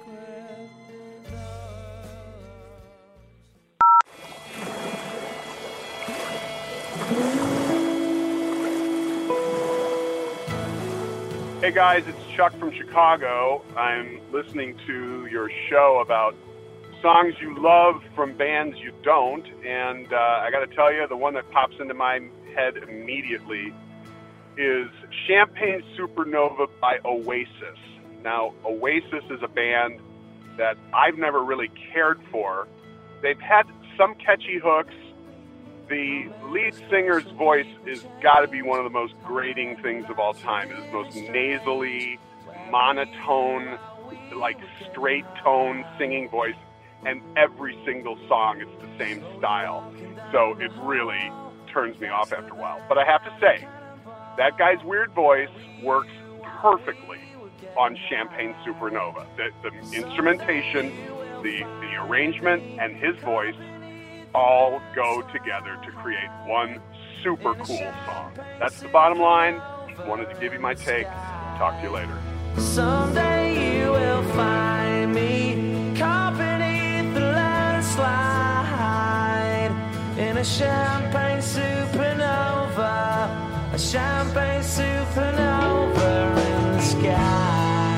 S13: Hey guys, it's Chuck from Chicago. I'm listening to your show about songs you love from bands you don't, and I got to tell you, the one that pops into my head immediately is Champagne Supernova by Oasis. Now, Oasis is a band that I've never really cared for. They've had some catchy hooks. The lead singer's voice is got to be one of the most grating things of all time. It is the most nasally, monotone, like straight tone singing voice, and every single song it's the same style. So it really turns me off after a while. But I have to say, that guy's weird voice works perfectly on Champagne Supernova. The instrumentation, the arrangement, and his voice all go together to create one super cool song. That's the bottom line. Wanted to give you my take. Talk to you later.
S7: Someday you will find me caught beneath the landslide in a champagne supernova, a champagne supernova in the sky.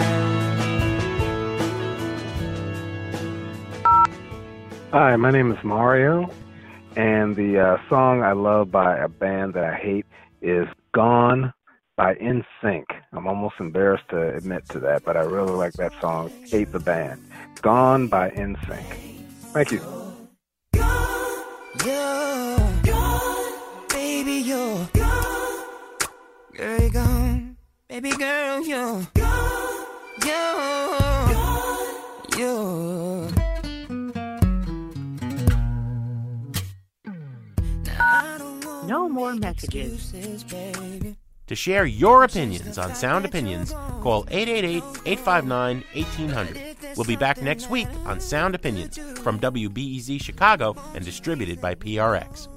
S14: Hi, my name is Mario, and the song I love by a band that I hate is Gone by NSYNC. I'm almost embarrassed to admit to that, but I really like that song. Hate the band. Gone by NSYNC. Thank you.
S7: You're gone, baby, you're gone. Girl, you're gone. Baby girl, you're gone. You're
S10: more messages.
S4: To share your opinions on Sound Opinions, call 888-859-1800. We'll be back next week on Sound Opinions from WBEZ Chicago and distributed by PRX.